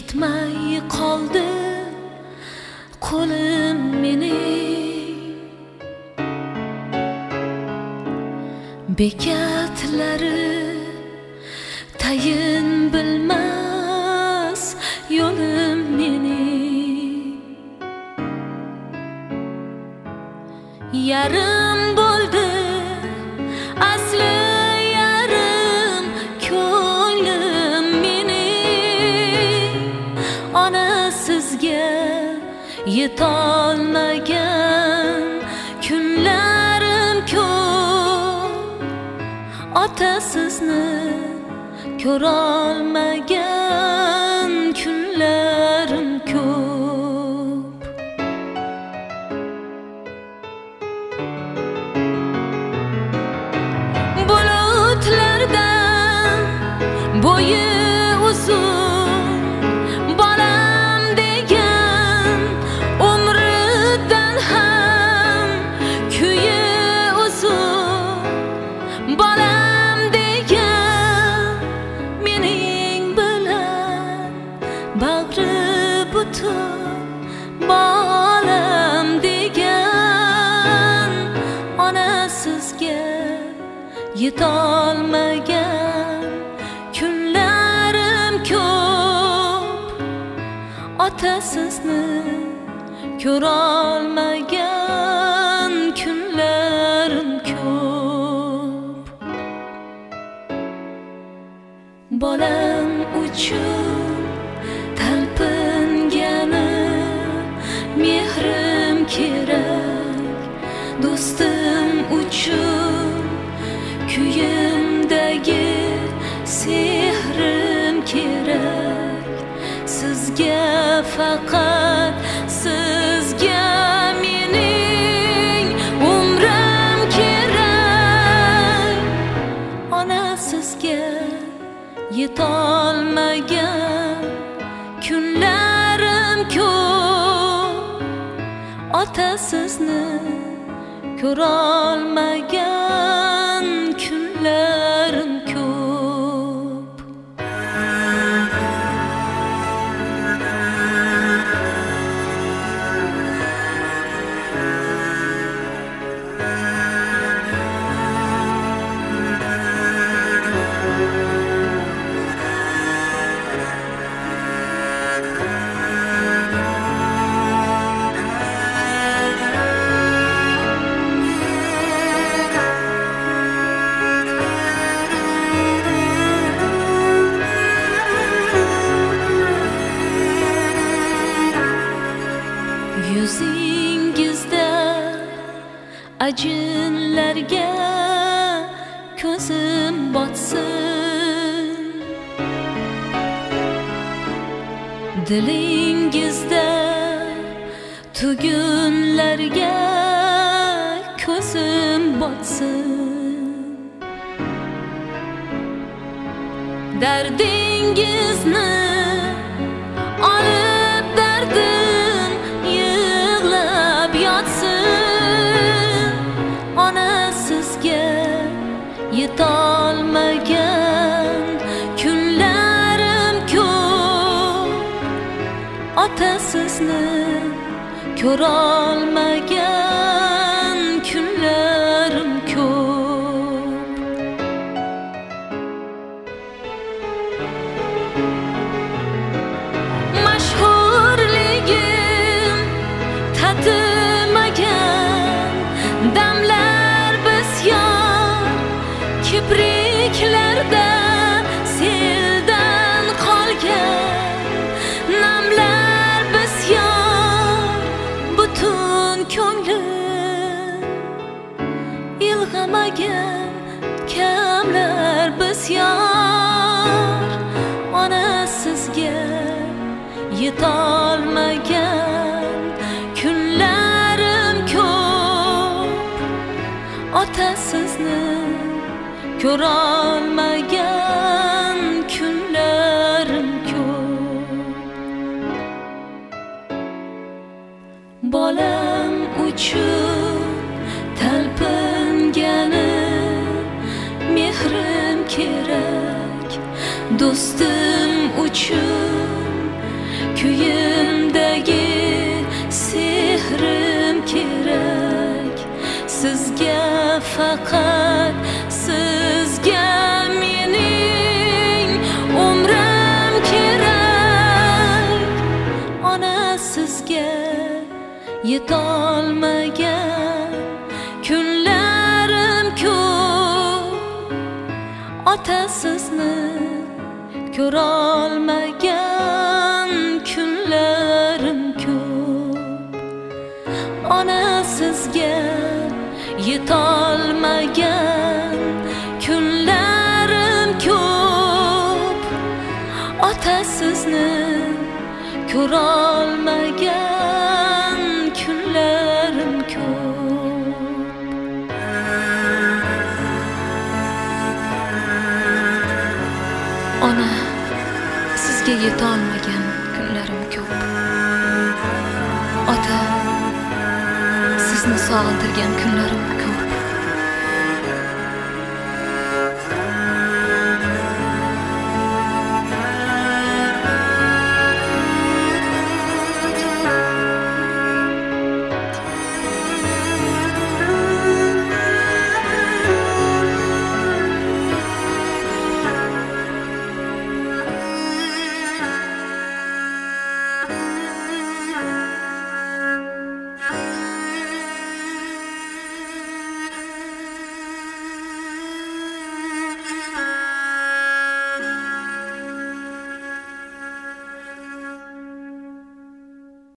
yetmay qoldi qo'lim mening, bekatlari tayin bilmas yo'lim mening. Yarim bo'ldi asli yarim ko'nglim mening, ona sizga yetolmagan kunlarim ko'p, ota sizni ko'rolmagan kunlarim ko'p. Bulutlardan bo'yi uzun bolam degan, umridan ham kuyi uzun bolam degan, mening bilan bag'ri butun bolam degan, ona sizga yetolmagan kunlarim ko'p, ota sizni ko'rolmagan kunlarim ko'p. Bolam uchun talpingani mehrim kerak, do'stim uchun kuyimdagi sehrim kerak. Sizga faqat sizga mening umrim kerak, ona sizga yetolmagan kunlarim ko'p, ota sizni ko'rolmagan kunlarim ko'p. Yuzingizda ajinlarga ko'zim botsin, dilingizda tugunlarga ko'zim botsin. Dardingizni olib dardim yig'lab yotsin, ona sizga yetolmagan kunlarim ko'p, ota sizni ko'rolmagan kunlarim ko'p. Mashhurligim tatimagan damlar bisyor, kipriklarda seldan qolgan namlar bisyor, butun ko'nglim ilg'amagan kamlar bisyor, ona sizga yetolmagan kunlarim ko'p, ota sizni ko'rolmagan kunlarim ko'p. Bolam uchun talpingani mehrim kerak, do'stim uchun sizga faqat sizga mening umrim kerak. Ona sizga yetolmagan kunlarim ko'p, ota sizni ko'rolmagan kunlarim ko'p. Ona sizga yetolmagan kunlarim ko'p, ota sizni ko'rolmagan kunlarim ko'p. Ona sizga yetolmagan kunlarim ko'p, ota sizni sog'intirgan kunlarim ko'p.